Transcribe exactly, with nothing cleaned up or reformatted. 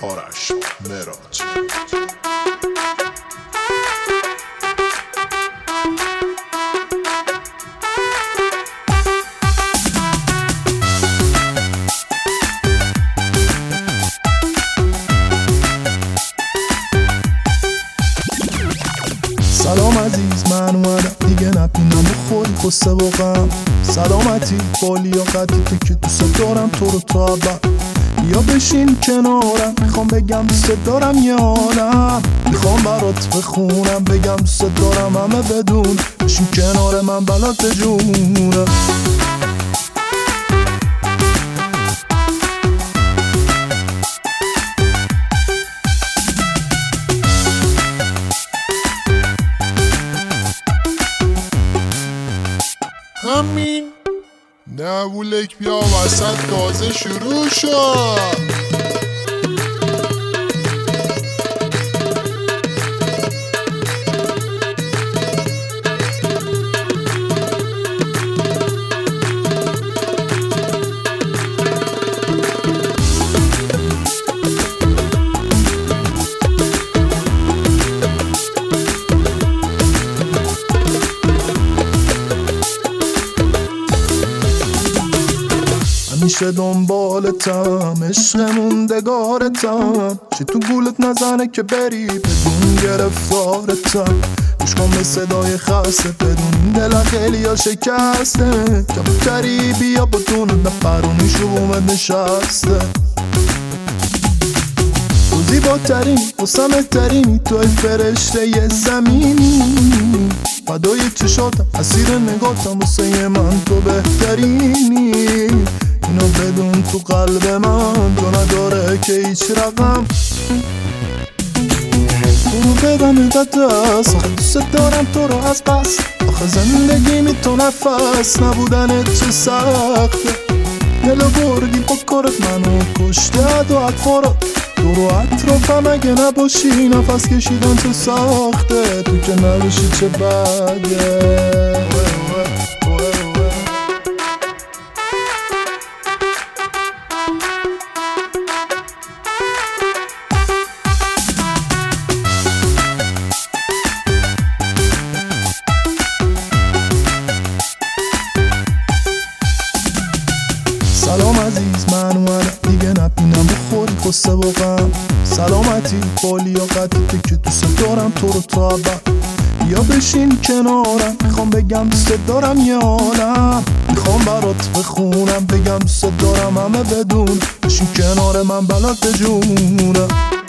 آرش معراج. سلام عزیز، من اومدم دیگه نپینم بخوری قصه و غم. سلامتی با لیاقتی تو که دوست دارم تو رو تا ابد. بیا بشین کنارم، میخوام بگم دوست دارم یه عالم. میخوام برات بخونم بگم دوست دارم همه بدون. بشین کنار من بلات جونم. همین نه بولک بیا وسط تازه شروع شد. میشه دنبالتم، عشق موندگارتم. چی تو گولت نزنه که بری بدون گرفتارتم. گوش کن به صدای خسته بدون دل خیلی ها شکسته. کبوتری بیا با دونه نفرونی شومت نشسته. تو زیباترین قسمه ترینی، توی فرشته ی زمینی. فدای چشاتم اسیر نگاتم، واسه من تو بهترینی. اینو بدون تو قلب من تو نداره که هیچ رقم. تو بدم دست آخه دوست دارم تو رو از بس. آخه زندگی می تو نفس نبودن چه سخته. دلو بردی با کارت منو کشته دو اطفارات. تو رو اطرافم اگه نباشی نفس کشیدن تو ساخته. تو که نباشی چه بده. سلام عزیز، من اومدم دیگه نپینم بخوری قصه و غم. سلامتی با لیاقتی تو که دوست دارم تو رو تا ابد. بیا بشین کنارم، میخوام بگم دوست دارم یه عالم. میخوام برات بخونم بگم دوست دارم همه بدون. بشین کنار من بلات جونم.